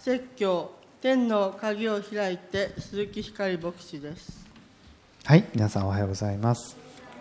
説教天の鍵を開いて鈴木光牧師です。 はい、皆さんおはようございます。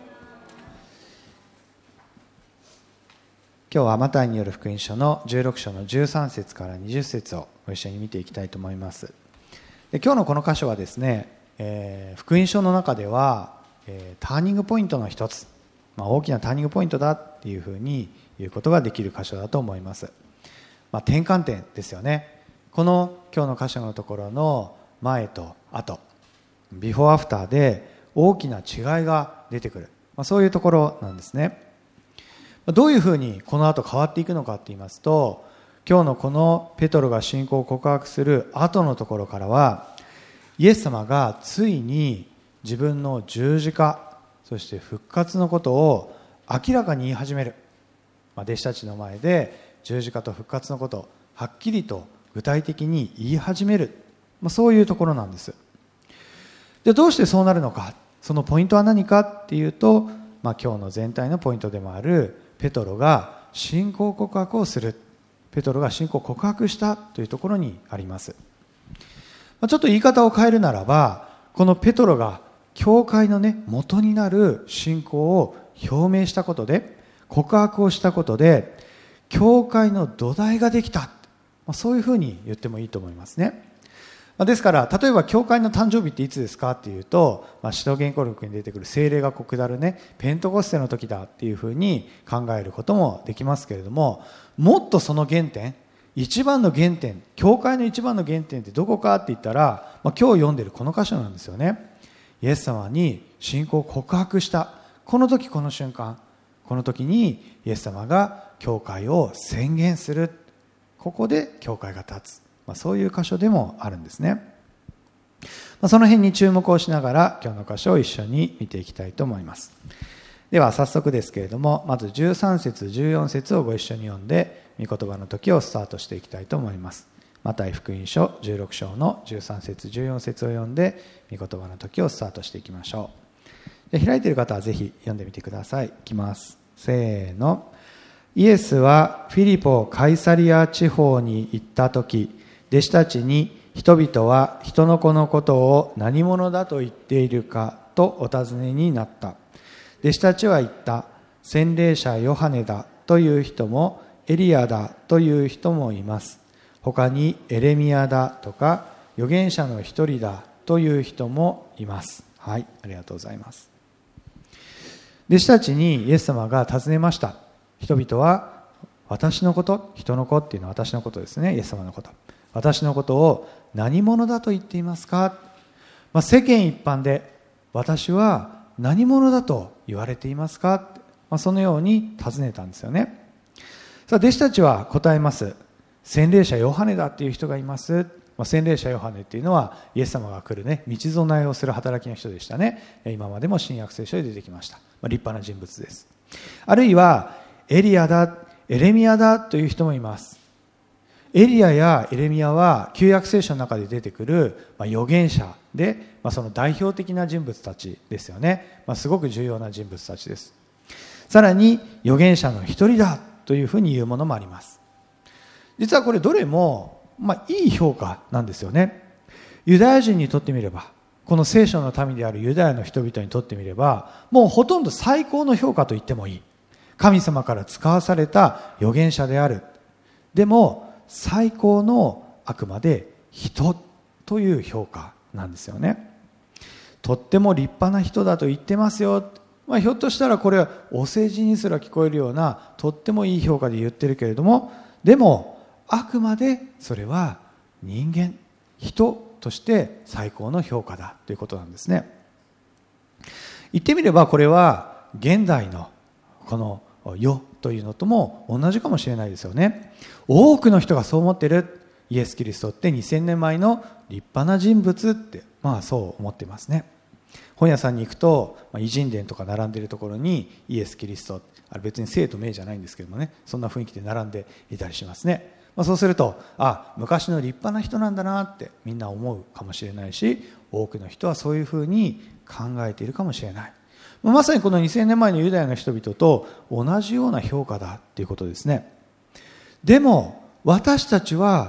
今日はマタイによる福音書の16章の13節から20節をご一緒に見ていきたいと思います。で、今日のこの箇所はですね、福音書の中では、ターニングポイントの一つ、大きなターニングポイントだっていうふうに言うことができる箇所だと思います。転換点ですよね。この今日の箇所のところの前と後、ビフォーアフターで大きな違いが出てくる、そういうところなんですね。どういうふうにこの後変わっていくのかって言いますと、今日のこのペトロが信仰を告白する後のところからは、イエス様がついに自分の十字架、そして復活のことを明らかに言い始める。弟子たちの前で十字架と復活のことをはっきりと具体的に言い始める、そういうところなんです。で、どうしてそうなるのか、そのポイントは何かっていうと、今日の全体のポイントでもあるペトロが信仰告白をする、ペトロが信仰告白したというところにあります。ちょっと言い方を変えるならば、このペトロが教会の元になる信仰を表明したことで、告白をしたことで教会の土台ができた、そういうふうに言ってもいいと思いますね。ですから、例えば教会の誕生日っていつですかっていうと、使徒言行録に出てくる聖霊が下るペントコステの時だっていうふうに考えることもできますけれども、もっとその原点、一番の原点、教会の一番の原点ってどこかって言ったら、今日読んでるこの箇所なんですよね。イエス様に信仰を告白したこの時、この瞬間、この時にイエス様が教会を宣言する。ここで教会が立つ、そういう箇所でもあるんですね。その辺に注目をしながら今日の箇所を一緒に見ていきたいと思います。では早速ですけれども、まず13節14節をご一緒に読んで御言葉の時をスタートしていきたいと思います。マタイ福音書16章の13節14節を読んで御言葉の時をスタートしていきましょう。で、開いている方はぜひ読んでみてください。いきます。せーの。イエスはフィリポ・カイサリア地方に行ったとき、弟子たちに人々は人の子のことを何者だと言っているかとお尋ねになった。弟子たちは言った。洗礼者ヨハネだという人もエリアだという人もいます。他にエレミヤだとか預言者の一人だという人もいます。はい、ありがとうございます。弟子たちにイエス様が尋ねました。人々は私のこと、人の子っていうのは私のことですね、イエス様のこと。私のことを何者だと言っていますか。世間一般で私は何者だと言われていますか。そのように尋ねたんですよね。さあ、弟子たちは答えます。洗礼者ヨハネだっていう人がいます。洗礼者ヨハネっていうのはイエス様が来る道備えをする働きの人でしたね。今までも新約聖書で出てきました。立派な人物です。あるいはエリアだ、エレミヤだという人もいます。エリアやエレミヤは旧約聖書の中で出てくる預言者で、その代表的な人物たちですよね。すごく重要な人物たちです。さらに預言者の一人だというふうに言うものもあります。実はこれどれもいい評価なんですよね。ユダヤ人にとってみれば、この聖書の民であるユダヤの人々にとってみれば、もうほとんど最高の評価と言ってもいい。神様から使わされた預言者である。でも最高のあくまで人という評価なんですよね。とっても立派な人だと言ってますよ。ひょっとしたらこれはお世辞にすら聞こえるようなとってもいい評価で言ってるけれども、でもあくまでそれは人間、人として最高の評価だということなんですね。言ってみればこれは現代のこの世というのとも同じかもしれないですよね。多くの人がそう思っている。イエス・キリストって2000年前の立派な人物って、そう思ってますね。本屋さんに行くと偉人伝とか並んでいるところにイエス・キリスト、あれ別に生と名じゃないんですけどもね、そんな雰囲気で並んでいたりしますね。そうすると、昔の立派な人なんだなってみんな思うかもしれないし、多くの人はそういうふうに考えているかもしれない。まさにこの2000年前のユダヤの人々と同じような評価だっていうことですね。でも私たちは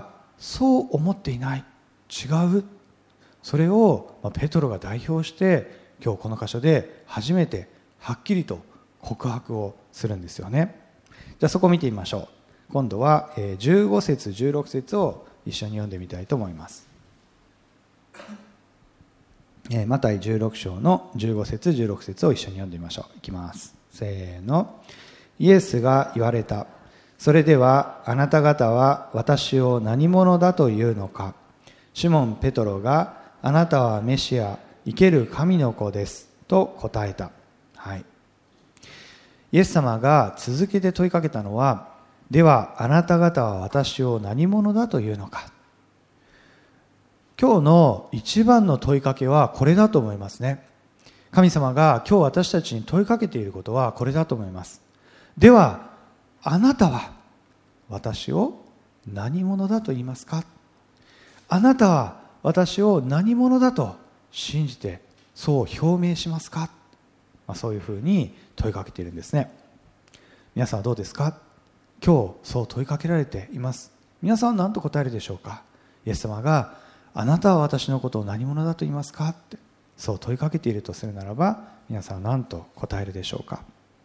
そう思っていない、違う。それをペトロが代表して今日この箇所で初めてはっきりと告白をするんですよね。じゃあそこを見てみましょう。今度は15節16節を一緒に読んでみたいと思います。マタイ16章の15節16節を一緒に読んでみましょう。いきます。せーの。イエスが言われた。それではあなた方は私を何者だというのか。シモン・ペトロが、あなたはメシア、生ける神の子ですと答えた。はい。イエス様が続けて問いかけたのは、ではあなた方は私を何者だというのか。今日の一番の問いかけはこれだと思いますね。神様が今日私たちに問いかけていることはこれだと思います。ではあなたは私を何者だと言いますか。あなたは私を何者だと信じてそう表明しますか。そういうふうに問いかけているんですね。皆さんはどうですか。今日そう問いかけられています。皆さんは何と答えるでしょうか。イエス様があなたは私のことを何者だと言いますかってそう問いかけているとするならば、皆さんは何と答えるでしょうか。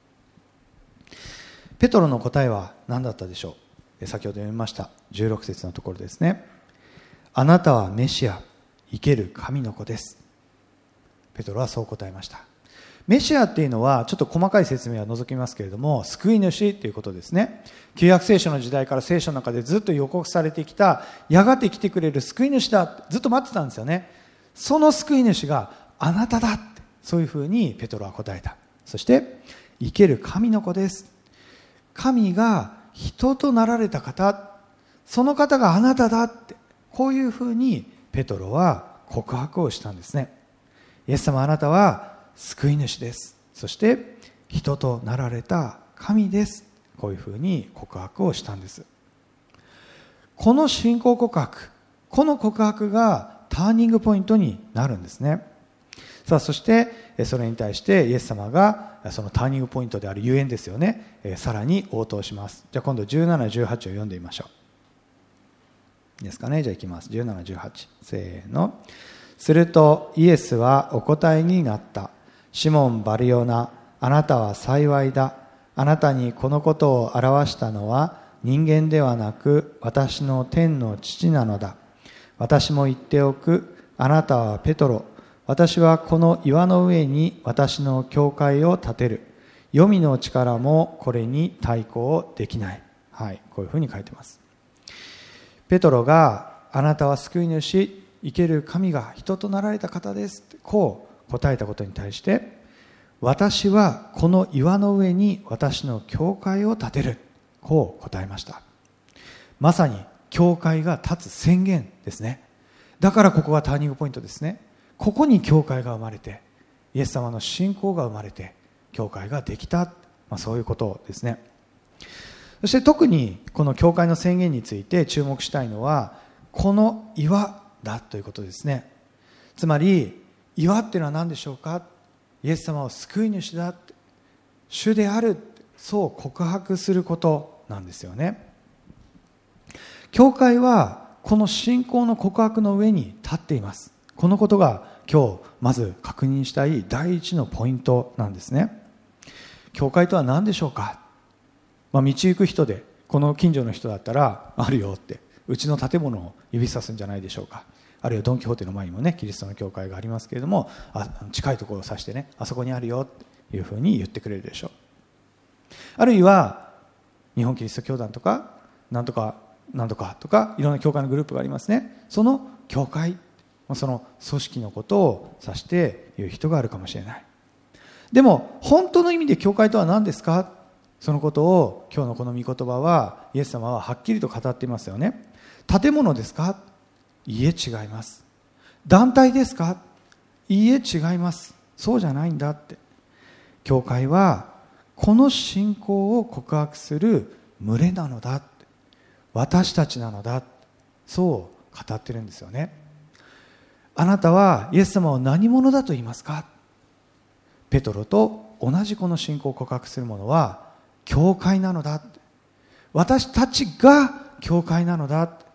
ペトロの答えは何だったでしょう。先ほど読みました16節のところですね。あなたはメシア、生ける神の子です。ペトロはそう答えました。メシアっていうのはちょっと細かい説明は除きますけれども、救い主ということですね。旧約聖書の時代から聖書の中でずっと予告されてきた、やがて来てくれる救い主だ、ずっと待ってたんですよね。その救い主があなただって、そういうふうにペトロは答えた。そして生ける神の子です。神が人となられた方、その方があなただって、こういうふうにペトロは告白をしたんですね。イエス様、あなたは救い主です。そして人となられた神です。こういうふうに告白をしたんです。この信仰告白、この告白がターニングポイントになるんですね。さあ、そしてそれに対してイエス様がそのターニングポイントであるゆえんですよね、さらに応答します。じゃあ今度17、18を読んでみましょう。いいですかね。じゃあいきます。17、18。せーの。するとイエスはお答えになった。シモン・バルヨナ、あなたは幸いだ。あなたにこのことを表したのは人間ではなく私の天の父なのだ。私も言っておく。あなたはペトロ。私はこの岩の上に私の教会を建てる。黄泉の力もこれに対抗できない。はい、こういうふうに書いてます。ペトロがあなたは救い主、生ける神が人となられた方ですってこう答えたことに対して、私はこの岩の上に私の教会を建てる、こう答えました。まさに教会が建つ宣言ですね。だからここがターニングポイントですね。ここに教会が生まれて、イエス様の信仰が生まれて教会ができた、そういうことですね。そして特にこの教会の宣言について注目したいのは、この岩だということですね。つまり岩っていうのは何でしょうか。イエス様は救い主だ、主である、そう告白することなんですよね。教会はこの信仰の告白の上に立っています。このことが今日まず確認したい第一のポイントなんですね。教会とは何でしょうか。道行く人でこの近所の人だったらあるよってうちの建物を指さすんじゃないでしょうか。あるいはドン・キホーテの前にもね、キリストの教会がありますけれども、近いところを指してね、あそこにあるよっていうふうに言ってくれるでしょう。あるいは日本キリスト教団とかなんとかなんとかとかいろんな教会のグループがありますね。その教会、その組織のことを指して言う人があるかもしれない。でも本当の意味で教会とは何ですか。そのことを今日のこの御言葉はイエス様ははっきりと語っていますよね。建物ですか。いいえ、違います。団体ですか。いいえ、違います。そうじゃないんだって。教会はこの信仰を告白する群れなのだって、私たちなのだ、そう語ってるんですよね。あなたはイエス様を何者だと言いますか。ペトロと同じこの信仰を告白する者は教会なのだ、私たちが教会なのだ、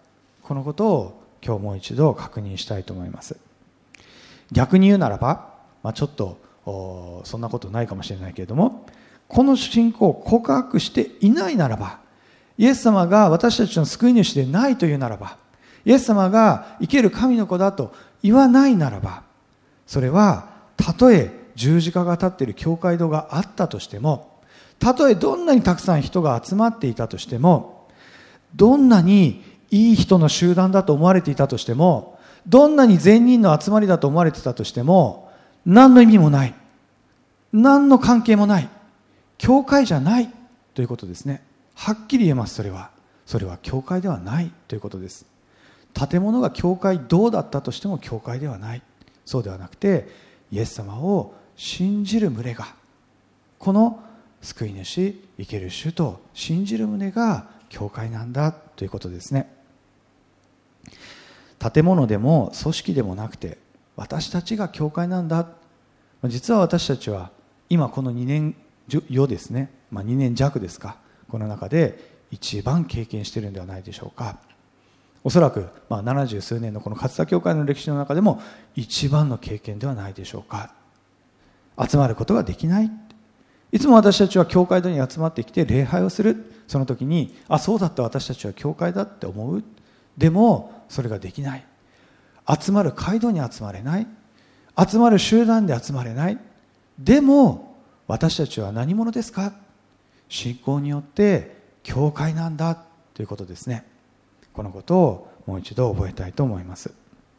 このことを今日もう一度確認したいと思います。逆に言うならば、ちょっとそんなことないかもしれないけれども、この信仰を告白していないならば、イエス様が私たちの救い主でないというならば、イエス様が生ける神の子だと言わないならば、それはたとえ十字架が立っている教会堂があったとしても、たとえどんなにたくさん人が集まっていたとしても、どんなにいい人の集団だと思われていたとしても、どんなに善人の集まりだと思われていたとしても、何の意味もない、何の関係もない、教会じゃないということですね。はっきり言えます。それは教会ではないということです。建物が教会堂だったとしても教会ではない。そうではなくて、イエス様を信じる群れが、この救い主、生ける主と信じる群れが教会なんだということですね。建物でも組織でもなくて、私たちが教会なんだ。実は私たちは今この2年余ですね、2年弱ですか、この中で一番経験しているのではないでしょうか。おそらく70数年のこの勝田教会の歴史の中でも一番の経験ではないでしょうか。集まることができない。いつも私たちは教会堂に集まってきて礼拝をする。その時に、そうだった、私たちは教会だって思う。でもそれができない。集まる街道に集まれない。集まる集団で集まれない。でも私たちは何者ですか。信仰によって教会なんだということですね。このことをもう一度覚えたいと思います。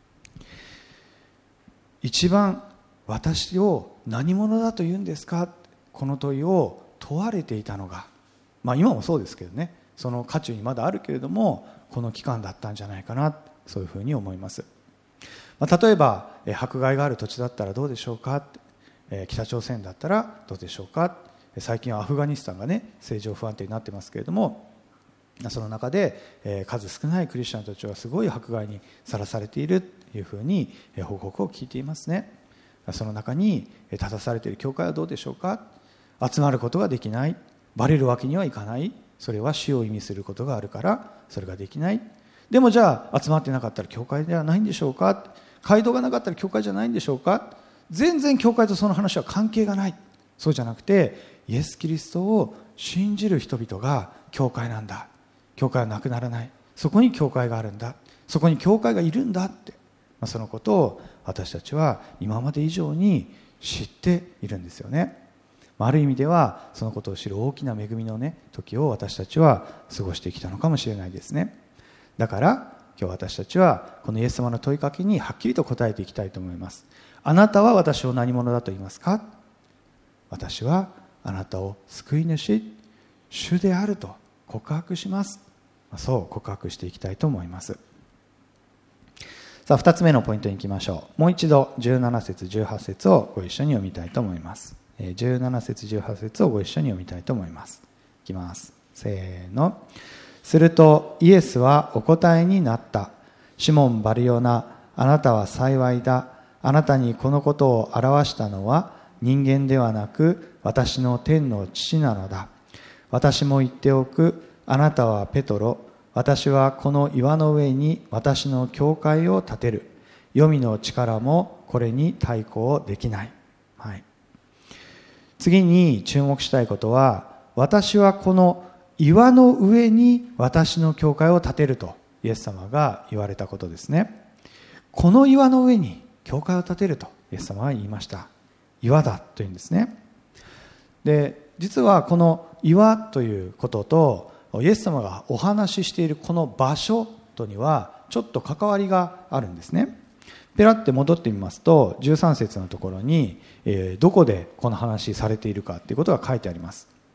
一番私を何者だと言うんですか、この問いを問われていたのが、今もそうですけどね、その渦中にまだあるけれども、この期間だったんじゃないかな、そういうふうに思います。例えば迫害がある土地だったらどうでしょうか、北朝鮮だったらどうでしょうか。最近はアフガニスタンがね、政情不安定になってますけれども、その中で数少ないクリスチャンたちはすごい迫害にさらされているというふうに報告を聞いていますね。その中に立たされている教会はどうでしょうか。集まることができない、バレるわけにはいかない、それは死を意味することがあるからそれができない。でもじゃあ集まってなかったら教会ではないんでしょうか。街道がなかったら教会じゃないんでしょうか。全然教会とその話は関係がない。そうじゃなくて、イエス・キリストを信じる人々が教会なんだ。教会はなくならない。そこに教会があるんだ。そこに教会がいるんだって、そのことを私たちは今まで以上に知っているんですよね。ある意味ではそのことを知る大きな恵みのね、時を私たちは過ごしてきたのかもしれないですね。だから今日私たちはこのイエス様の問いかけにはっきりと答えていきたいと思います。あなたは私を何者だと言いますか。私はあなたを救い主、主であると告白します。そう告白していきたいと思います。さあ2つ目のポイントに行きましょう。もう一度17節18節をご一緒に読みたいと思います。17節18節をご一緒に読みたいと思います。いきます。せーの。するとイエスはお答えになった。シモン・バルヨナ、あなたは幸いだ。あなたにこのことを表したのは人間ではなく私の天の父なのだ。私も言っておく。あなたはペトロ。私はこの岩の上に私の教会を建てる。黄泉の力もこれに対抗できない。はい。次に注目したいことは、私はこの岩の上に私の教会を建てるとイエス様が言われたことですね。この岩の上に教会を建てるとイエス様は言いました。岩だというんですね。で、実はこの岩ということとイエス様がお話ししているこの場所とにはちょっと関わりがあるんですね。ペラって戻ってみますと13節のところに、どこでこの話されているかということが書いてあります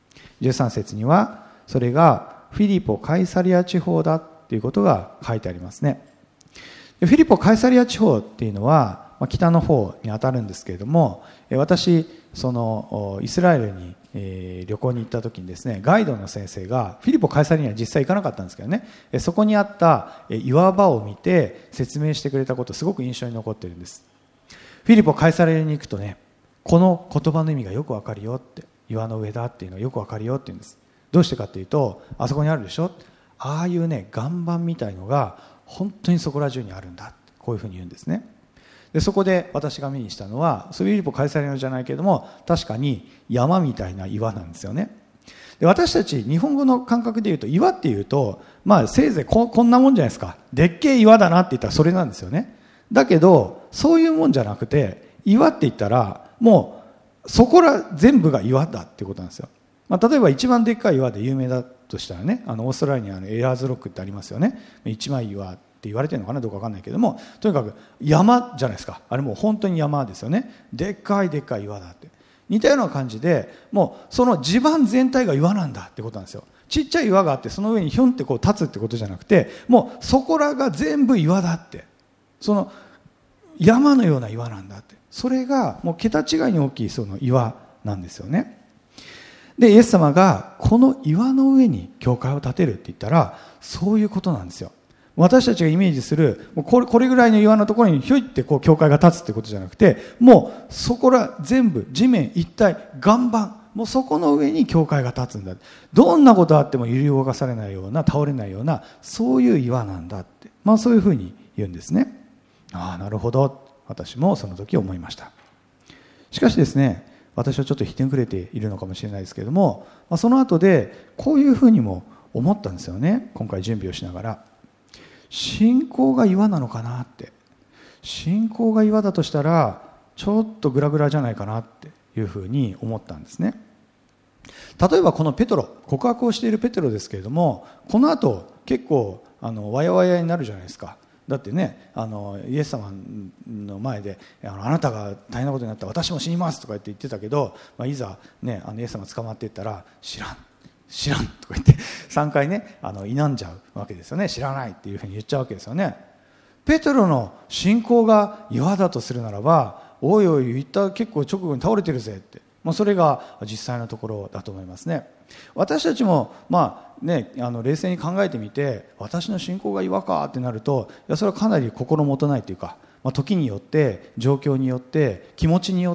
。13節にはそれがフィリポ・カイサリア地方だということが書いてありますね。フィリポ・カイサリア地方っていうのは北の方に当たるんですけれども、私そのイスラエルに旅行に行った時にですね、ガイドの先生がフィリポ・カイサリアには実際行かなかったんですけどね、そこにあった岩場を見て説明してくれたこと、すごく印象に残っているんです。フィリポ・カイサリアに行くとね、この言葉の意味がよくわかるよって、岩の上だっていうのがよくわかるよって言うんです。どうしてかっていうと、あそこにあるでしょ、ああいうね岩盤みたいのが本当にそこら中にあるんだ、こういうふうに言うんですね。でそこで私が目にしたのは、フィリポ・カイサリアじゃないけれども、確かに山みたいな岩なんですよね。で私たち日本語の感覚で言うと、岩っていうと、せいぜい こんなもんじゃないですか。でっけえ岩だなって言ったらそれなんですよね。だけどそういうもんじゃなくて、岩って言ったらもうそこら全部が岩だっていうことなんですよ。例えば一番でっかい岩で有名だとしたらね、オーストラリアにエアーズロックってありますよね。一枚岩って言われてるのかな、どうか分かんないけども、とにかく山じゃないですか。あれもう本当に山ですよね。でっかい岩だって。似たような感じで、もうその地盤全体が岩なんだってことなんですよ。ちっちゃい岩があって、その上にひょんってこう立つってことじゃなくて、もうそこらが全部岩だって、その山のような岩なんだって、それがもう桁違いに大きいその岩なんですよね。でイエス様がこの岩の上に教会を建てるって言ったら、そういうことなんですよ。私たちがイメージするこれぐらいの岩のところにひょいってこう教会が建つってことじゃなくて、もうそこら全部地面一体岩盤、もうそこの上に教会が建つんだ。どんなことあっても揺り動かされないような、倒れないような、そういう岩なんだって、そういうふうに言うんですね。ああなるほど、私もその時思いました。しかしですね、私はちょっとひてくれているのかもしれないですけれども、その後でこういうふうにも思ったんですよね。今回準備をしながら、信仰が岩なのかなって、信仰が岩だとしたらちょっとグラグラじゃないかなっていうふうに思ったんですね。例えばこのペトロ、告白をしているペテロですけれども、この後結構わやわやになるじゃないですか。だってね、イエス様の前であなたが大変なことになったら私も死にますとか言ってたけど、いざ、ね、イエス様捕まっていったら知らんとか言って3回ね否んじゃうわけですよね。知らないっていうふうに言っちゃうわけですよね。ペテロの信仰が岩だとするならば、おいおい言った結構直後に倒れてるぜって、それが実際のところだと思いますね。私たちも冷静に考えてみて、私の信仰が岩かってなると、いやそれはかなり心もとないというか、時によって状況によって気持ちによって、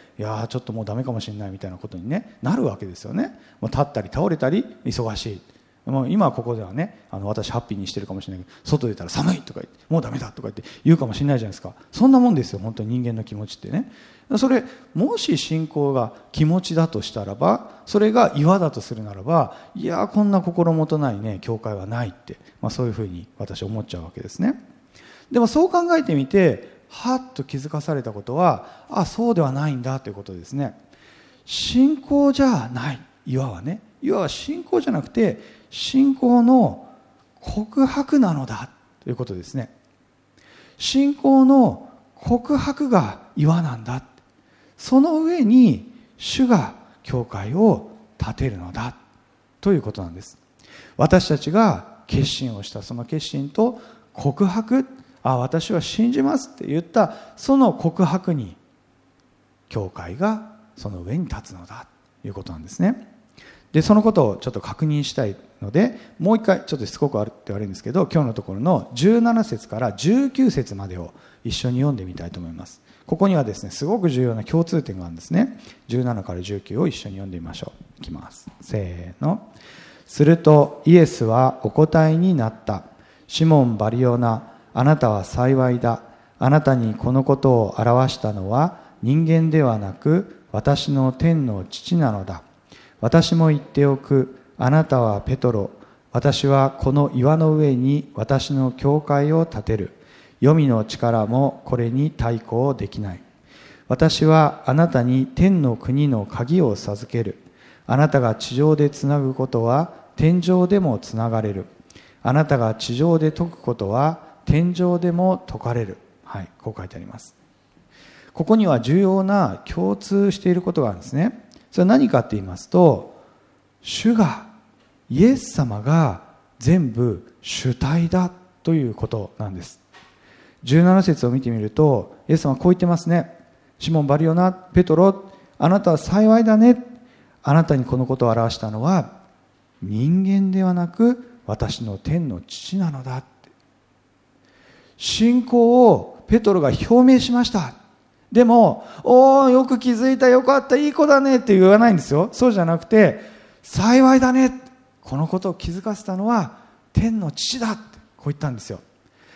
いやちょっともうダメかもしれないみたいなことに、なるわけですよね。立ったり倒れたり忙しい。今ここではね、私ハッピーにしてるかもしれないけど、外出たら寒いとか言って、もうダメだとか言うかもしれないじゃないですか。そんなもんですよ、本当に人間の気持ちってね。それもし信仰が気持ちだとしたらば、それが岩だとするならば、いやこんな心もとないね教会はないって、そういうふうに私思っちゃうわけですね。でもそう考えてみて、はっと気づかされたことは、そうではないんだということですね。信仰じゃない、岩はね、岩は信仰じゃなくて信仰の告白なのだということですね。信仰の告白が岩なんだ、その上に主が教会を建てるのだということなんです。私たちが決心をした、その決心と告白、私は信じますって言ったその告白に教会がその上に立つのだということなんですね。でそのことをちょっと確認したいので、もう一回ちょっとしつこくあるって悪いんですけど、今日のところの17節から19節までを一緒に読んでみたいと思います。ここにはですね、すごく重要な共通点があるんですね。17から19を一緒に読んでみましょう。いきます。せーの。するとイエスはお答えになった。シモン・バリオナ、あなたは幸いだ。あなたにこのことを表したのは人間ではなく私の天の父なのだ。私も言っておく。あなたはペトロ。私はこの岩の上に私の教会を建てる。黄泉の力もこれに対抗できない。私はあなたに天の国の鍵を授ける。あなたが地上でつなぐことは天上でもつながれる。あなたが地上で解くことは天上でも解かれる。はい、こう書いてあります。ここには重要な共通していることがあるんですね。それは何かって言いますと、主が、イエス様が全部主体だということなんです。17節を見てみると、イエス様はこう言ってますね。シモン・バリオナ、ペトロ、あなたは幸いだね。あなたにこのことを表したのは人間ではなく私の天の父なのだって。信仰をペトロが表明しました。でも、よく気づいた、よかった、いい子だねって言わないんですよ。そうじゃなくて、幸いだね、このことを気づかせたのは天の父だってこう言ったんですよ。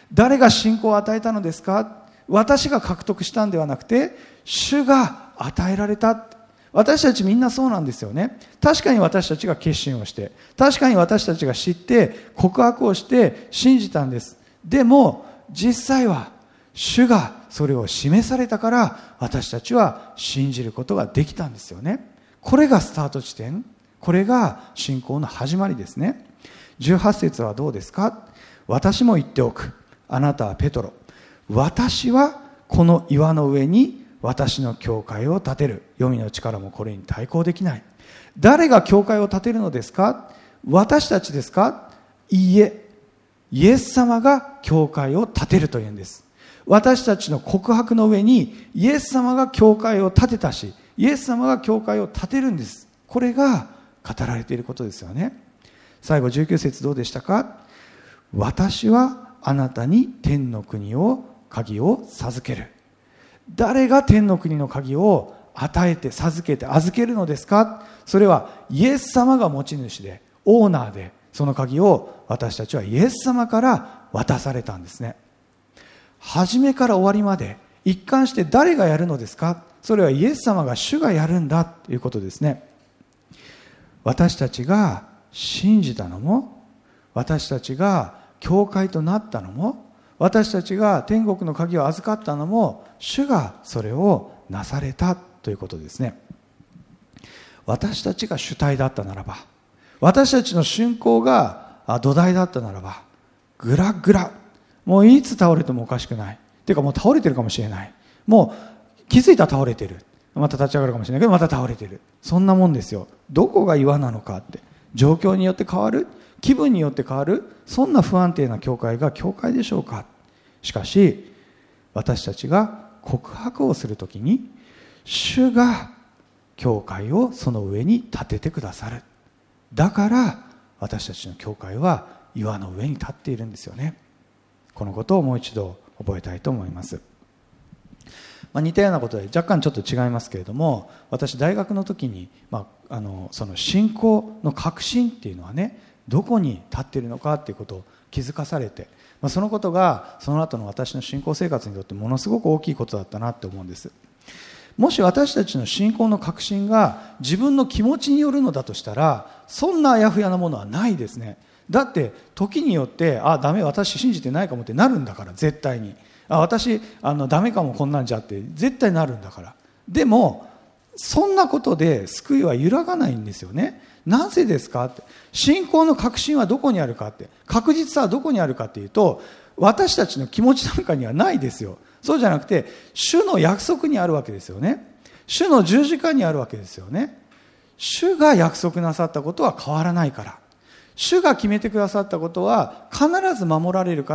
誰が信仰を与えたのですか？私が獲得したんではなくて、主が与えられた。私たちみんなそうなんですよね。確かに私たちが決心をして、確かに私たちが知って告白をして信じたんです。でも実際は主がそれを示されたから、私たちは信じることができたんですよね。これがスタート地点、これが信仰の始まりですね。18節はどうですか？私も言っておく。あなたはペトロ。私はこの岩の上に私の教会を建てる。黄泉の力もこれに対抗できない。誰が教会を建てるのですか？私たちですか？いいえ。イエス様が教会を建てるというんです。私たちの告白の上にイエス様が教会を建てたし、イエス様が教会を建てるんです。これが語られていることですよね。最後19節どうでしたか？私はあなたに天の国を鍵を授ける。誰が天の国の鍵を与えて授けて預けるのですか？それはイエス様が持ち主でオーナーで、その鍵を私たちはイエス様から渡されたんですね。初めから終わりまで一貫して誰がやるのですか？それはイエス様が、主がやるんだということですね。私たちが信じたのも、私たちが教会となったのも、私たちが天国の鍵を預かったのも、主がそれをなされたということですね。私たちが主体だったならば、私たちの信仰が土台だったならば、ぐらぐら、もういつ倒れてもおかしくない。ていうかもう倒れてるかもしれない。もう気づいたら倒れてる。また立ち上がるかもしれないけど、また倒れてる。そんなもんですよ。どこが岩なのかって。状況によって変わる。気分によって変わる。そんな不安定な教会が教会でしょうか。しかし、私たちが告白をするときに、主が教会をその上に建ててくださる。だから私たちの教会は岩の上に立っているんですよね。このことをもう一度覚えたいと思います。似たようなことで若干ちょっと違いますけれども、私大学の時に、その信仰の核心っていうのはね、どこに立っているのかっていうことを気づかされて、そのことがその後の私の信仰生活にとってものすごく大きいことだったなって思うんです。もし私たちの信仰の核心が自分の気持ちによるのだとしたら、そんなあやふやなものはないですね。だって時によってダメ、私信じてないかもってなるんだから、絶対に私ダメかもこんなんじゃって絶対なるんだから。でもそんなことで救いは揺らがないんですよね。なぜですかって。信仰の核心はどこにあるかって、確実さはどこにあるかっていうと、私たちの気持ちなんかにはないですよ。そうじゃなくて主の約束にあるわけですよね。主の十字架にあるわけですよね。主が約束なさったことは変わらないから、主が決めてくださったことは必ず守られるから、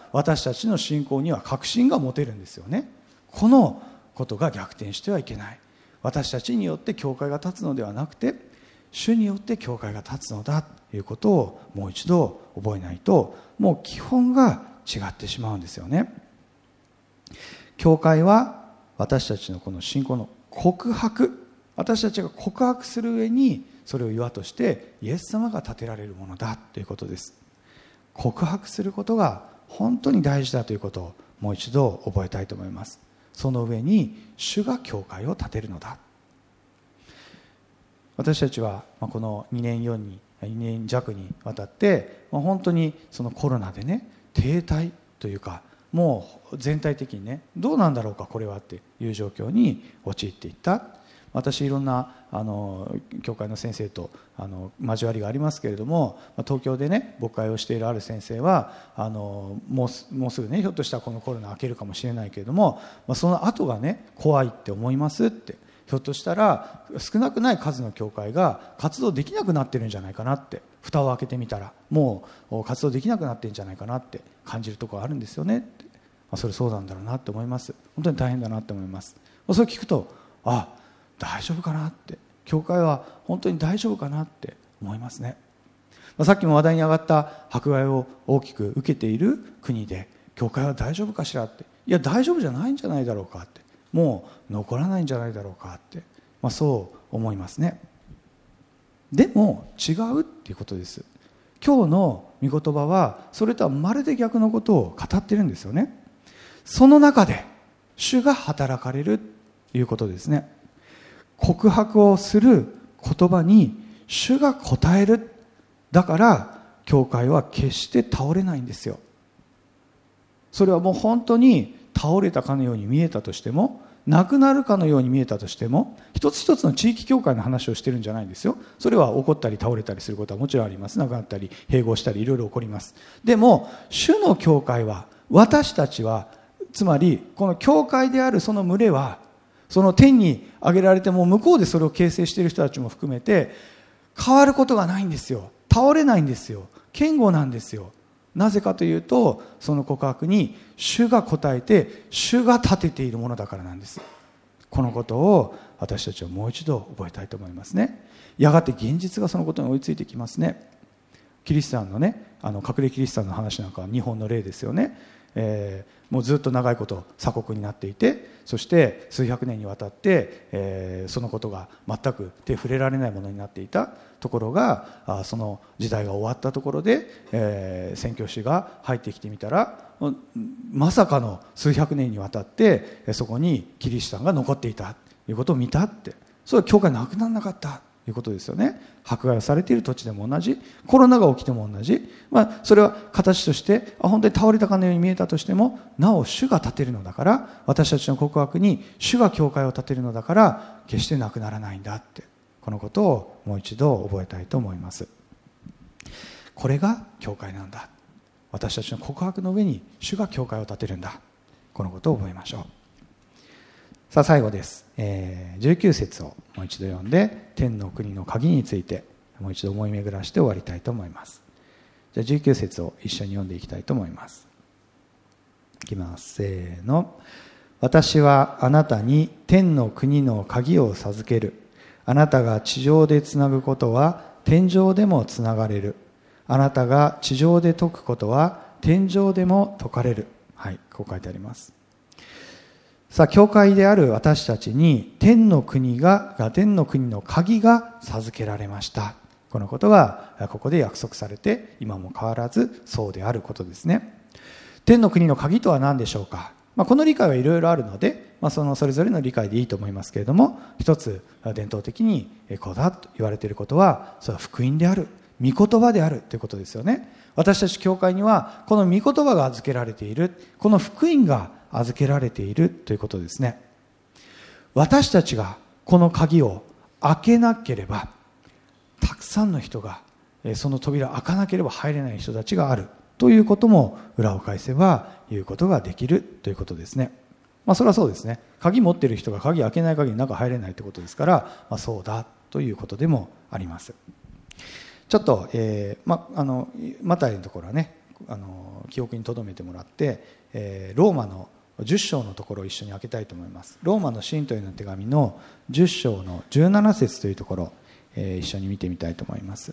私たちの信仰には確信が持てるんですよね。このことが逆転してはいけない。私たちによって教会が立つのではなくて、主によって教会が立つのだということをもう一度覚えないと、もう基本が違ってしまうんですよね。教会は私たちのこの信仰の告白、私たちが告白する上にそれを岩としてイエス様が立てられるものだということです。告白することが本当に大事だということをもう一度覚えたいと思います。その上に主が教会を建てるのだ。私たちはこの2年弱にわたって本当にそのコロナでね、停滞というか、もう全体的にね、どうなんだろうかこれはっていう状況に陥っていった。私いろんな教会の先生と交わりがありますけれども、東京でね牧会をしているある先生はもうすぐね、ひょっとしたらこのコロナ明けるかもしれないけれども、その後がね怖いって思いますって、ひょっとしたら少なくない数の教会が活動できなくなってるんじゃないかなって、蓋を開けてみたらもう活動できなくなってるんじゃないかなって感じるところあるんですよねって。それそうなんだろうなって思います。本当に大変だなって思います。それ聞くと大丈夫かなって、教会は本当に大丈夫かなって思いますね。さっきも話題に上がった迫害を大きく受けている国で教会は大丈夫かしらって、いや大丈夫じゃないんじゃないだろうかって、もう残らないんじゃないだろうかって、そう思いますね。でも違うっていうことです。 今日の御言葉はそれとはまるで逆のことを語っているんですよね。その中で主が働かれるということですね。告白をする言葉に主が答える。だから教会は決して倒れないんですよ。それはもう本当に倒れたかのように見えたとしても、なくなるかのように見えたとしても、一つ一つの地域教会の話をしてるんじゃないんですよ。それは起こったり倒れたりすることはもちろんあります。なくなったり併合したりいろいろ起こります。でも主の教会は、私たちは、つまりこの教会であるその群れは、その天に上げられても向こうでそれを形成している人たちも含めて変わることがないんですよ。倒れないんですよ。堅固なんですよ。なぜかというと、その告白に主が答えて主が立てているものだからなんです。このことを私たちはもう一度覚えたいと思いますね。やがて現実がそのことに追いついてきますね。キリシタンのね、隠れキリシタンの話なんかは日本の例ですよね。もうずっと長いこと鎖国になっていて、そして数百年にわたって、そのことが全く手触れられないものになっていたところが、その時代が終わったところで、宣教師が入ってきてみたら、まさかの数百年にわたってそこにキリシタンが残っていたということを見たって、それは教会なくならなかったということですよね。迫害をされている土地でも同じ、コロナが起きても同じ、それは形として本当に倒れたかのように見えたとしても、なお主が立てるのだから、私たちの告白に主が教会を立てるのだから決してなくならないんだって、このことをもう一度覚えたいと思います。これが教会なんだ。私たちの告白の上に主が教会を建てるんだ。このことを覚えましょう。さあ最後です。19節をもう一度読んで、天の国の鍵についてもう一度思い巡らして終わりたいと思います。じゃあ19節を一緒に読んでいきたいと思います。いきます。せーの。私はあなたに天の国の鍵を授ける。あなたが地上でつなぐことは天上でもつながれる。あなたが地上で解くことは天上でも解かれる。はい、こう書いてあります。さあ、教会である私たちに天の国の鍵が授けられました。このことがここで約束されて、今も変わらずそうであることですね。天の国の鍵とは何でしょうか。この理解はいろいろあるので、それぞれの理解でいいと思いますけれども、一つ伝統的にこうだと言われていることは、それは福音である、御言葉であるということですよね。私たち教会にはこの御言葉が預けられている、この福音が預けられているということですね。私たちがこの鍵を開けなければ、たくさんの人がその扉を開かなければ入れない人たちがあるということも裏を返せば言うことができるということですね。それはそうですね。鍵持っている人が鍵開けない限り中入れないということですから、そうだということでもあります。ちょっと、マタイのところはね、記憶に留めてもらって、ローマの10章のところを一緒に開けたいと思います。ローマの信徒への手紙の10章の17節というところ、一緒に見てみたいと思います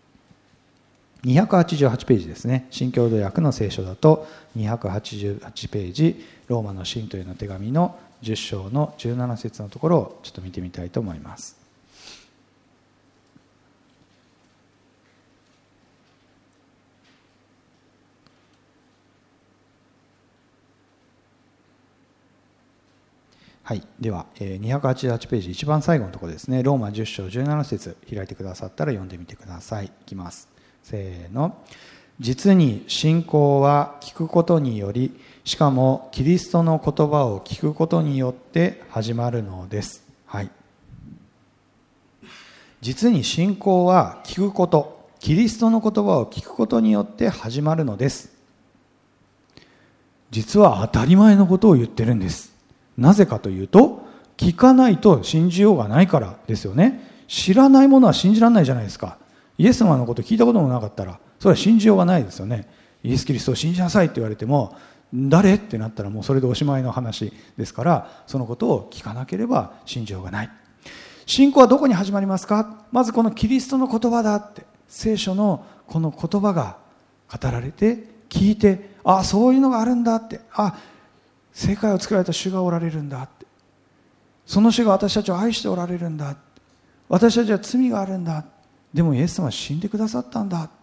。288ページですね。新共同訳の聖書だと288ページ、ローマの信徒への手紙の10章の17節のところをちょっと見てみたいと思います。はい、では288ページ一番最後のところですね。ローマ10章17節開いてくださったら読んでみてください。いきます。せーの。実に信仰は聞くことにより、しかもキリストの言葉を聞くことによって始まるのです。はい。実に信仰は聞くこと、キリストの言葉を聞くことによって始まるのです。実は当たり前のことを言ってるんです。なぜかというと、聞かないと信じようがないからですよね。知らないものは信じられないじゃないですか。イエス様のこと聞いたこともなかったら、それは信じようがないですよね。イエス・キリストを信じなさいって言われても、誰ってなったらもうそれでおしまいの話ですから、そのことを聞かなければ信じようがない。信仰はどこに始まりますか。まずこのキリストの言葉だって、聖書のこの言葉が語られて聞いて、あ、そういうのがあるんだって、あ、世界を作られた主がおられるんだって、その主が私たちを愛しておられるんだって、私たちは罪があるんだ、でもイエス様は死んでくださったんだって、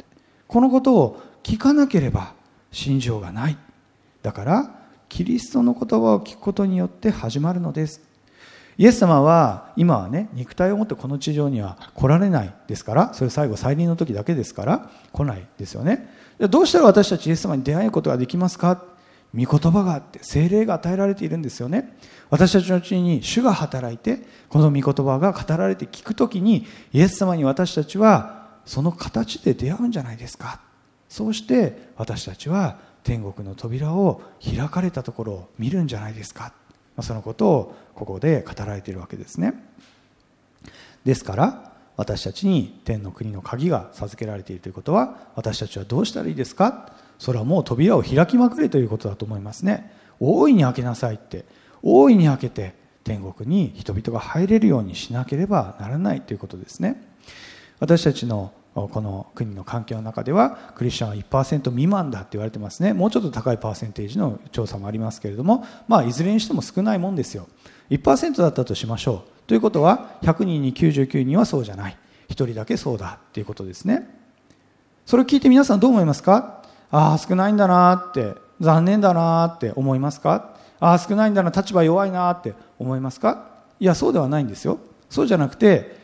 このことを聞かなければ信じようがない。だからキリストの言葉を聞くことによって始まるのです。イエス様は今はね、肉体を持ってこの地上には来られないですから、それ最後再臨の時だけですから来ないですよね。どうしたら私たちイエス様に出会えることができますか。御言葉があって聖霊が与えられているんですよね。私たちのうちに主が働いて、この御言葉が語られて聞くときに、イエス様に私たちはその形で出会うんじゃないですか。そうして私たちは天国の扉を開かれたところを見るんじゃないですか。そのことをここで語られているわけですね。ですから私たちに天の国の鍵が授けられているということは、私たちはどうしたらいいですか。それはもう扉を開きまくれということだと思いますね。大いに開けなさいって、大いに開けて天国に人々が入れるようにしなければならないということですね。私たちのこの国の環境の中ではクリスチャンは 1% 未満だって言われてますね。もうちょっと高いパーセンテージの調査もありますけれども、いずれにしても少ないもんですよ。 1% だったとしましょう。ということは100人に99人はそうじゃない、1人だけそうだっていうことですね。それを聞いて皆さんどう思いますか。ああ少ないんだなって、残念だなって思いますか。ああ少ないんだな、立場弱いなって思いますか。いやそうではないんですよ。そうじゃなくて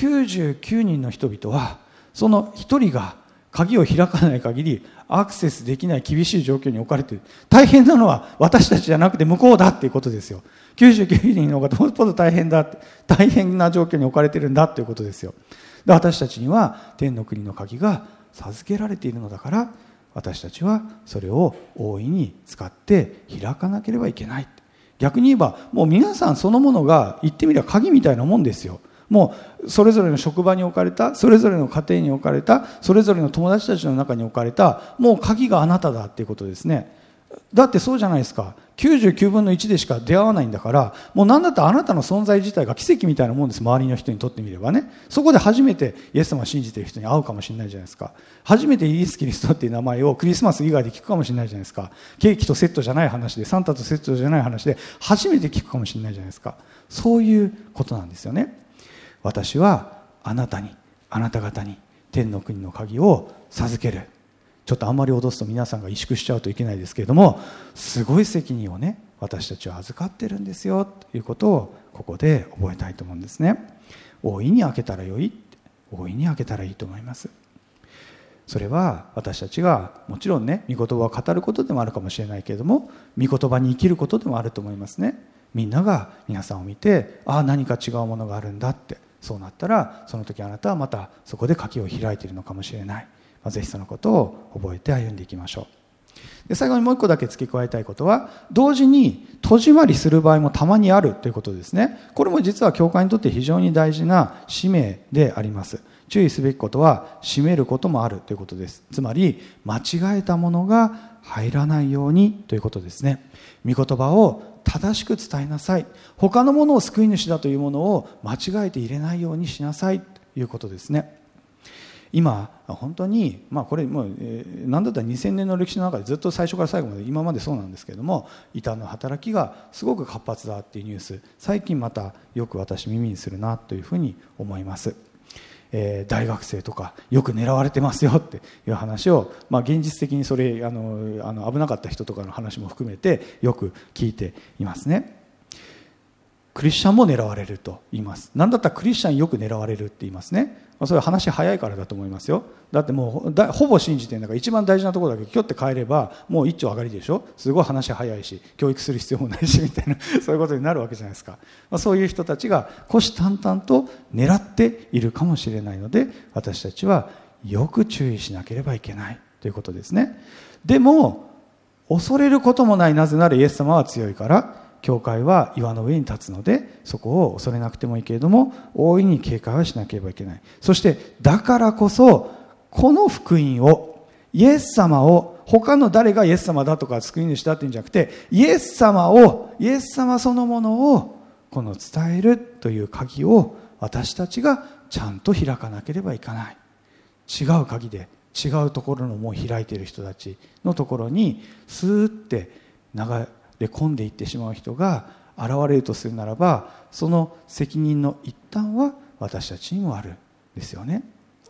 99人の人々はその一人が鍵を開かない限りアクセスできない厳しい状況に置かれている。大変なのは私たちじゃなくて向こうだっていうことですよ。99人の方がもっと大変だって、大変な状況に置かれているんだということですよ。で私たちには天の国の鍵が授けられているのだから、私たちはそれを大いに使って開かなければいけない。逆に言えばもう皆さんそのものが言ってみれば鍵みたいなもんですよ。もうそれぞれの職場に置かれた、それぞれの家庭に置かれた、それぞれの友達たちの中に置かれた、もう鍵があなただっていうことですね。だってそうじゃないですか。99分の1でしか出会わないんだから、もう何だったらあなたの存在自体が奇跡みたいなもんです。周りの人にとってみればね。そこで初めてイエス様を信じている人に会うかもしれないじゃないですか。初めてイエス・キリストっていう名前をクリスマス以外で聞くかもしれないじゃないですか。ケーキとセットじゃない話で、サンタとセットじゃない話で初めて聞くかもしれないじゃないですか。そういうことなんですよね。私はあなたに、あなた方に天の国の鍵を授ける。ちょっとあんまり脅すと皆さんが萎縮しちゃうといけないですけれども、すごい責任をね、私たちは預かってるんですよということをここで覚えたいと思うんですね。大いに開けたらよい、大いに開けたらいいと思います。それは私たちがもちろんね、御言葉を語ることでもあるかもしれないけれども、御言葉に生きることでもあると思いますね。みんなが皆さんを見て、ああ何か違うものがあるんだって、そうなったらその時あなたはまたそこで鍵を開いているのかもしれない。ぜひそのことを覚えて歩んでいきましょう。で最後にもう一個だけ付け加えたいことは、同時に戸締まりする場合もたまにあるということですね。これも実は教会にとって非常に大事な使命であります。注意すべきことは閉めることもあるということです。つまり間違えたものが入らないようにということですね。御言葉を正しく伝えなさい。他のものを救い主だというものを間違えて入れないようにしなさいということですね。今本当に、これもう何だったら2000年の歴史の中でずっと最初から最後まで今までそうなんですけれども、異端の働きがすごく活発だっていうニュース、最近またよく私耳にするなというふうに思います。大学生とかよく狙われてますよっていう話を、現実的にそれ危なかった人とかの話も含めてよく聞いていますね。クリスチャンも狙われると言います。何だったらクリスチャンよく狙われるって言いますね。それは話早いからだと思いますよ。だってもうほぼ信じてるんだから、一番大事なところだけキョって変えればもう一丁上がりでしょ。すごい話早いし教育する必要もないしみたいなそういうことになるわけじゃないですか。そういう人たちが虎視眈々と狙っているかもしれないので、私たちはよく注意しなければいけないということですね。でも恐れることもない。なぜならイエス様は強いから。教会は岩の上に立つので、そこを恐れなくてもいいけれども大いに警戒はしなければいけない。そしてだからこそこの福音を、イエス様を、他の誰がイエス様だとか救い主だっていうんじゃなくて、イエス様そのものをこの伝えるという鍵を私たちがちゃんと開かなければいけない。違う鍵で違うところのもう開いている人たちのところにスーって流れ込んでいってしまう人が現れるとするならば、その責任の一端は私たちにもあるんですよね。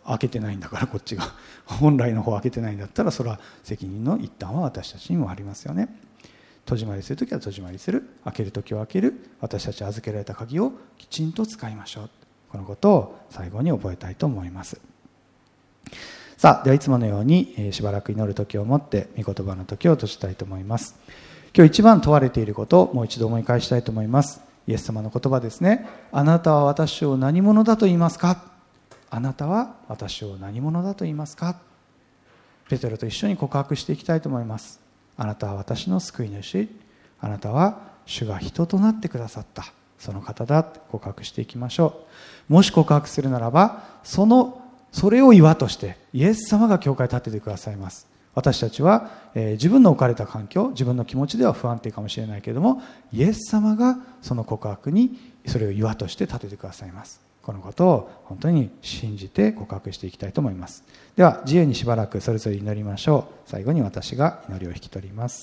開けてないんだから、こっちが本来の方開けてないんだったら、それは責任の一端は私たちにもありますよね。戸締まりするときは戸締まりする、開けるときは開ける、私たち預けられた鍵をきちんと使いましょう。このことを最後に覚えたいと思います。さあ、ではいつものようにしばらく祈る時をもって御言葉の時を閉じたいと思います。今日一番問われていることをもう一度思い返したいと思います。イエス様の言葉ですね。あなたは私を何者だと言いますか。あなたは私を何者だと言いますか。ペテロと一緒に告白していきたいと思います。あなたは私の救い主、あなたは主が人となってくださったその方だって告白していきましょう。もし告白するならば、それを岩としてイエス様が教会を建ててくださいます。私たちは、自分の置かれた環境、自分の気持ちでは不安定かもしれないけれども、イエス様がその告白にそれを岩として建ててくださいます。このことを本当に信じて告白していきたいと思います。では自由にしばらくそれぞれ祈りましょう。最後に私が祈りを引き取ります。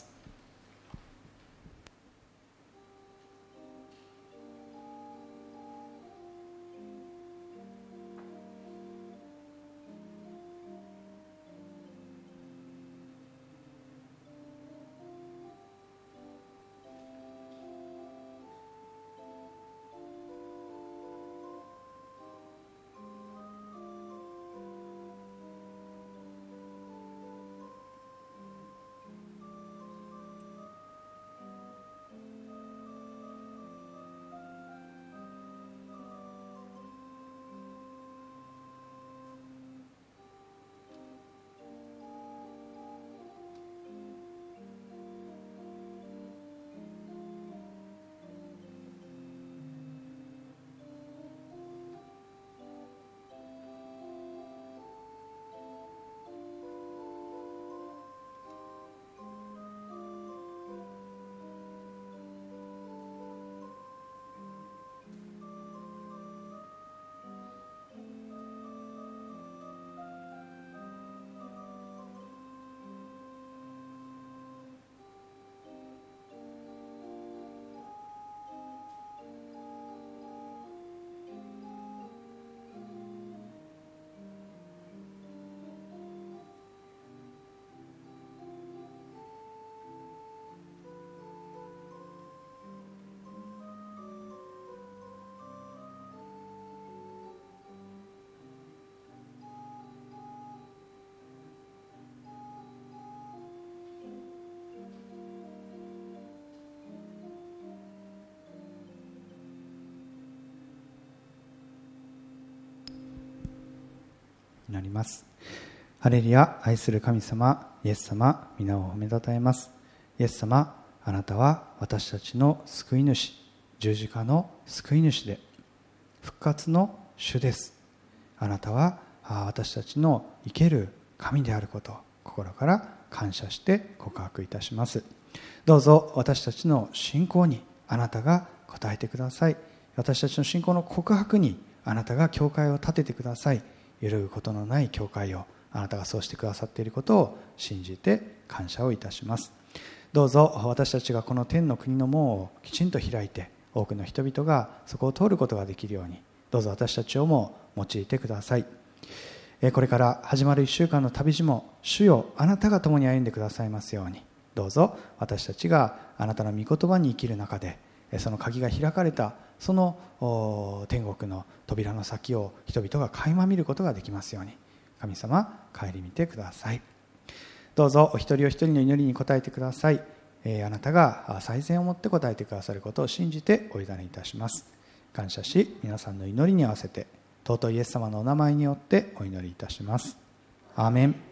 なります。ハレルヤ。愛する神様、イエス様、皆を褒めたたえます。イエス様、あなたは私たちの救い主、十字架の救い主で復活の主です。あなたは私たちの生ける神であることを心から感謝して告白いたします。どうぞ私たちの信仰にあなたが応えてください。私たちの信仰の告白にあなたが教会を建ててください。揺るぐことのない教会をあなたがそうしてくださっていることを信じて感謝をいたします。どうぞ私たちがこの天の国の門をきちんと開いて、多くの人々がそこを通ることができるように、どうぞ私たちをも用いてください。これから始まる1週間の旅路も、主よあなたが共に歩んでくださいますように。どうぞ私たちがあなたの御言葉に生きる中で、その鍵が開かれたその天国の扉の先を人々が垣間見ることができますように、神様顧みてください。どうぞお一人お一人の祈りに応えてください。あなたが最善をもって応えてくださることを信じてお委ねいたします。感謝し、皆さんの祈りに合わせて尊いイエス様のお名前によってお祈りいたします。アーメン。